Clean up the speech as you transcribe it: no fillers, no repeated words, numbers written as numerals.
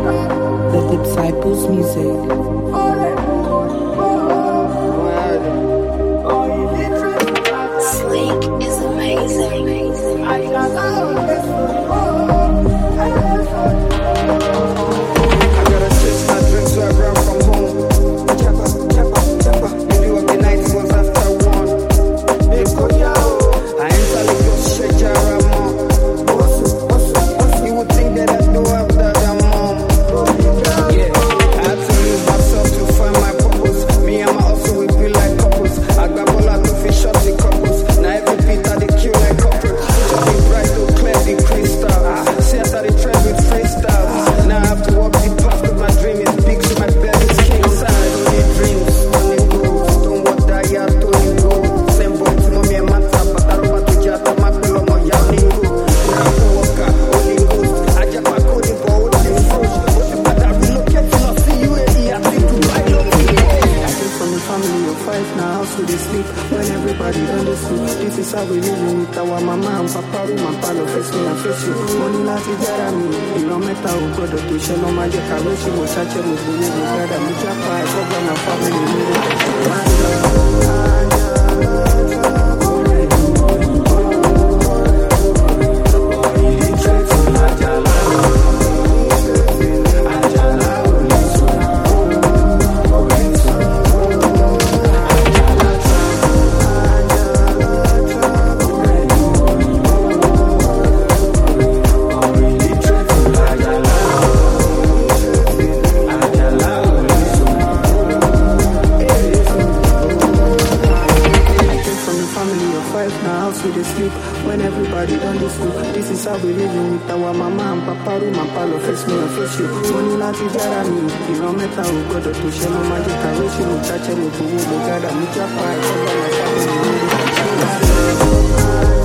The Disciples Music. Sleek is amazing. I gotta switch my drinks so I run from home. Maybe what the night was after one. I enter the ghost straight Jaramo. You would think that I know after that mom. Yeah, I had to lose myself to find my purpose. Me and my hustle, we be like couples. I grab all out to fish up the couples. Now every beat I they kill like couples. Just be bright to clear the crystal. See after the trend with freestyles. Now I have to walk the path with my dream is big, so my bed is king size. Only dreams, only goals. Don't want that, yeah, Tony go. Same boy to mommy and mata, but I don't want to jata, my pillow, my yalingo. Rapu waka, only goals. I just my coding for all the fruits. But I relocate to not see you, I think to buy no people. I came from a family of 5 now, house where they sleep. When everybody on the street, this is how we live with our mama and papa, room and palo, face me and face you. Money láti jára mi, ìran mẹ́ta ò gbọ́dọ̀ tó ṣe lọ́ máa jẹ́ kàwé ṣe mo ṣáṣẹ́ mo gbowó mo gbádà mo jápa ẹ̀kọ́ gbà máa family mi. When everybody done this food, this is how we living with our mama and papa, room and palo, face me and face you. Money láti jára mi, ìran mẹ́ta ò gbọ́dọ̀ tó ṣe lọ́ máa jẹ́ kàwé ṣe mo ṣáṣẹ́ mo gbowó mo gádà mo jápa ẹ̀kọ́ gbà máa family mi.